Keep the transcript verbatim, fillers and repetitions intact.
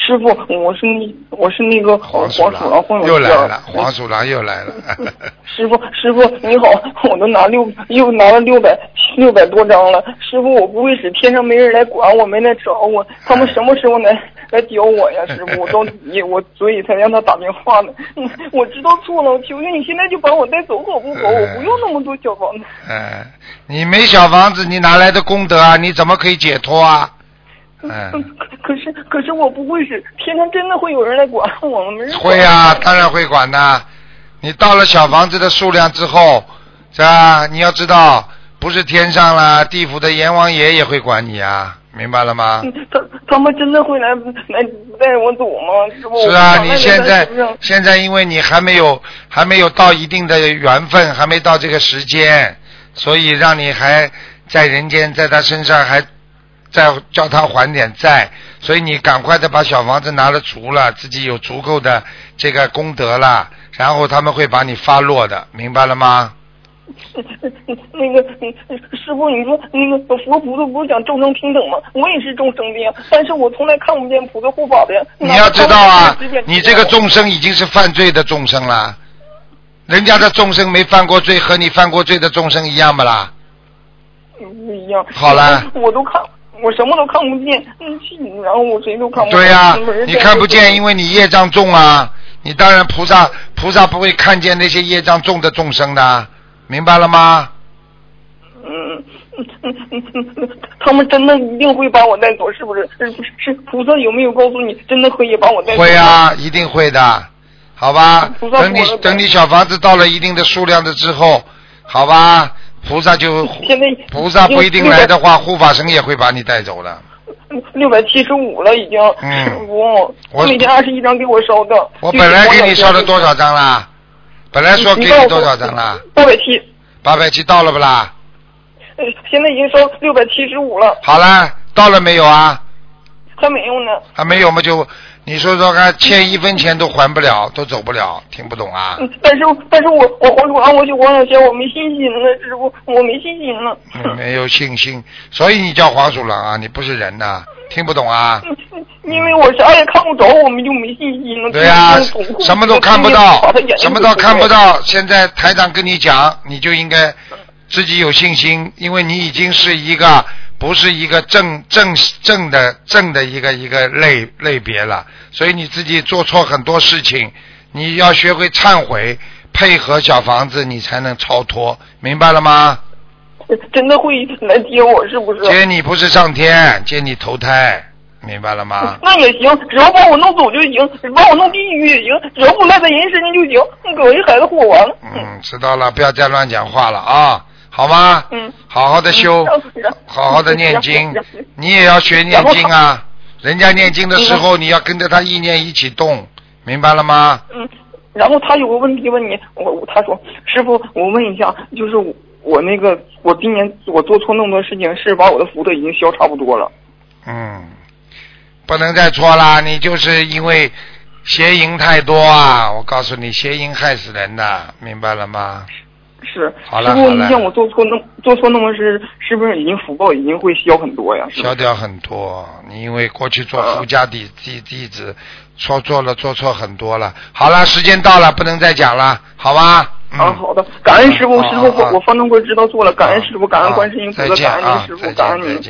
师傅，我是那我是那个黄鼠狼黄又来了，黄鼠狼又来了。 师傅师傅你好，我都拿六又拿了六百六百多张了。师傅，我不会使，天上没人来管我，没来找我，他们什么时候来来教我呀？师傅，我着急，我所以才让他打电话呢。我知道错了，我求求你现在就把我带走好不好？我不要那么多小房子。 哎，你没小房子，你哪来的功德啊？你怎么可以解脱啊？嗯， 可是可是我不会使，天上真的会有人来管我们？ 会啊，当然会管的。你到了小房子的数量之后，是吧？你要知道，不是天上了，地府的阎王爷也会管你啊，明白了吗？ 他他们真的会来来带我走吗？是不？ 是啊，你现在现在因为你还没有还没有到一定的缘分，还没到这个时间，所以让你还在人间，在他身上还。再叫他还点债，所以你赶快的把小房子拿了除了，自己有足够的这个功德了，然后他们会把你发落的，明白了吗？ 那个师傅，你说那个佛菩萨不是讲众生平等吗？我也是众生的呀，但是我从来看不见菩萨护法的呀。 你要知道啊，你这个众生已经是犯罪的众生了，人家的众生没犯过罪，和你犯过罪的众生一样不啦？ 不一样。 好了， 我都看。我什么都看不见，嗯，然后我谁都看不见。 对呀、啊，你看不见，因为你业障重啊。你当然菩萨菩萨不会看见那些业障重的众生的，明白了吗？ 嗯，他们真的一定会把我带走，是不是？是是菩萨有没有告诉你，真的可以把我带走？ 会啊，一定会的，好吧？等你等你小房子到了一定的数量的之后，好吧？菩萨就菩萨不一定来的话，护法神也会把你带走的。 六百七十五了已经。嗯。我我每天二十一张给我烧的。 我本来给你烧了多少张啦？本来说给你多少张啦？ 八百七。 八百七到了不啦？ 呃，现在已经烧六百七十五了。 好了，到了没有啊？ 还没有呢。 还没有嘛就。你说说看，欠一分钱都还不了，都走不了，听不懂啊？ 嗯、但是，但是我我黄鼠狼，我去黄小仙，我没信心了，师傅，我没信心了。 嗯、没有信心，所以你叫黄鼠狼啊，你不是人呐、啊，听不懂啊？ 因为我啥也看不着，我们就没信心了。 对呀、啊，什么都看不到，什么都看不到。现在台长跟你讲，你就应该自己有信心，因为你已经是一个。不是一个正正正的正的一个一个类类别了，所以你自己做错很多事情，你要学会忏悔，配合小房子，你才能超脱，明白了吗？ 真的会来接我是不是？ 接你不是上天，接你投胎，明白了吗？ 那也行，只要把我弄走就行，把我弄地狱也行，只要不赖在人身上就行，给我一孩子活完了。 嗯，知道了，不要再乱讲话了啊。好吗？ 嗯， 好好的修， 嗯、 好好的念经，你也要学念经啊。人家念经的时候，你要跟着他意念一起动，明白了吗？ 嗯，然后他有个问题问你，我他说师傅，我问一下，就是我我那个我今年我做错那么多事情，是把我的福德已经消差不多了。 嗯，不能再错啦，你就是因为邪淫太多啊！我告诉你，邪淫害死人的，明白了吗？ 是， 好了师傅，你像我做错那做错那么事，是不是已经福报已经会消很多呀？ 消掉很多，你因为过去做富家弟弟弟子，错做了做错很多了。好了，时间到了，不能再讲了，好吧？ 嗯、啊，好的，感恩师傅，师傅，我我方东哥知道错了，感恩师傅，感恩观世音菩萨，感恩您师傅，感恩您。